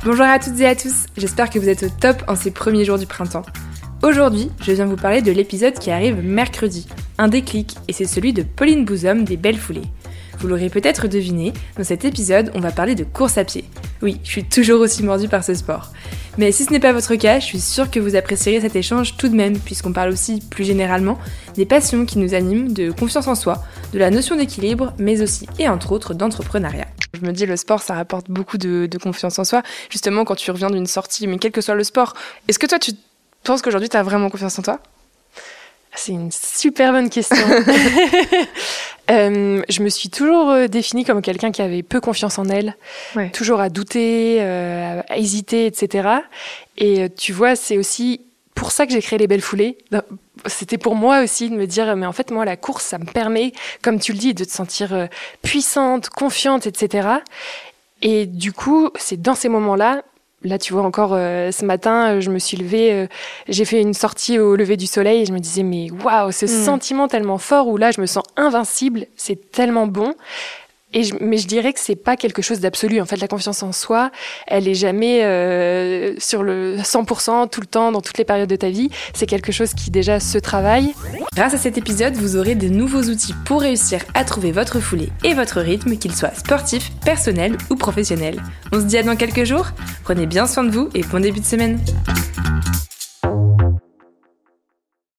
Bonjour à toutes et à tous, j'espère que vous êtes au top en ces premiers jours du printemps. Aujourd'hui, je viens vous parler de l'épisode qui arrive mercredi, un déclic, et c'est celui de Pauline Bouzhomme des Belles Foulées. Vous l'aurez peut-être deviné, dans cet épisode, on va parler de course à pied. Oui, je suis toujours aussi mordue par ce sport. Mais si ce n'est pas votre cas, je suis sûre que vous apprécierez cet échange tout de même, puisqu'on parle aussi, plus généralement, des passions qui nous animent, de confiance en soi, de la notion d'équilibre, mais aussi, et entre autres, d'entrepreneuriat. Je me dis, le sport, ça rapporte beaucoup de confiance en soi, justement quand tu reviens d'une sortie, mais quel que soit le sport. Est-ce que toi, tu penses qu'aujourd'hui, tu as vraiment confiance en toi ? C'est une super bonne question. Je me suis toujours définie comme quelqu'un qui avait peu confiance en elle, toujours à douter, à hésiter, etc. Et tu vois, c'est aussi pour ça que j'ai créé les Belles Foulées. C'était pour moi aussi de me dire, mais en fait, moi, la course, ça me permet, comme tu le dis, de te sentir puissante, confiante, etc. Et du coup, c'est dans ces moments-là. Là, tu vois, encore ce matin, je me suis levée, j'ai fait une sortie au lever du soleil et je me disais, mais waouh, ce sentiment tellement fort où là, je me sens invincible, c'est tellement bon. Mais je dirais que c'est pas quelque chose d'absolu. En fait, la confiance en soi, elle est jamais sur le 100% tout le temps, dans toutes les périodes de ta vie. C'est quelque chose qui déjà se travaille. Grâce à cet épisode, vous aurez de nouveaux outils pour réussir à trouver votre foulée et votre rythme, qu'il soit sportif, personnel ou professionnel. On se dit à dans quelques jours. Prenez bien soin de vous et bon début de semaine.